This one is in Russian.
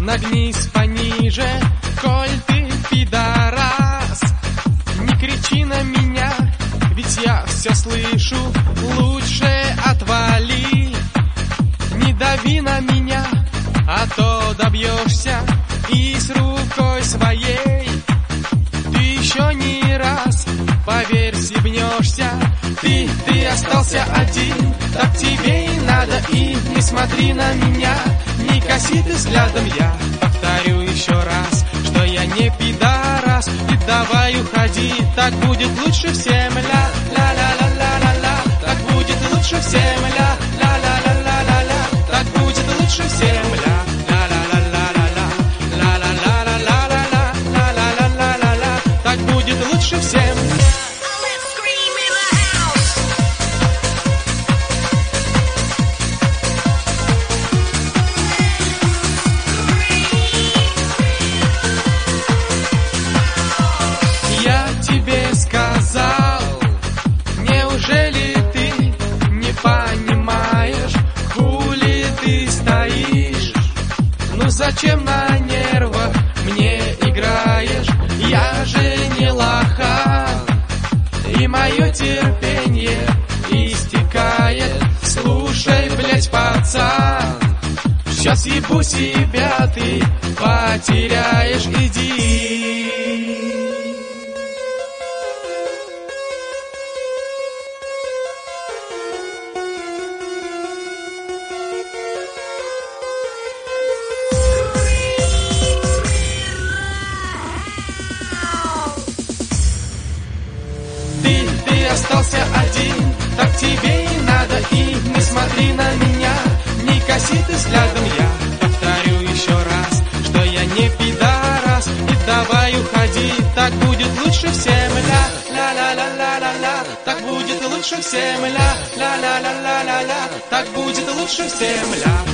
Нагнись пониже, коль ты пидорас. Не кричи на меня, ведь я все слышу. Лучше отвали, не дави на меня, а то добьешься и с рукой своей. Ты еще не раз, поверь, съебнешься. Ты остался один, так тебе и надо. И не смотри на меня, не коси ты взглядом. Я повторю еще раз, что я не пидорас. И давай уходи, так будет лучше всем. Ля-ля-ля-ля-ля-ля, так будет лучше всем. Ля-ля-ля-ля-ля-ля, так будет лучше всем. Ля-ля-ля-ля-ля-ля-ля-ля-ля-ля-ля-ля-ля, так будет лучше всем. Неужели ты не понимаешь, хули ты стоишь? Ну зачем на нервах мне играешь? Я же не лоха, и мое терпение истекает. Слушай, блять, пацан, сейчас ебу себя, ты потеряешь, иди. Ты остался один, так тебе и надо. И не смотри на меня, не коси ты взглядом. Я повторю еще раз, что я не пидорас. И давай уходи, так будет лучше всем. Ля-ля-ля-ля-ля-ля, так будет лучше всем. Ля-ля-ля-ля-ля-ля, так будет лучше всем. Ля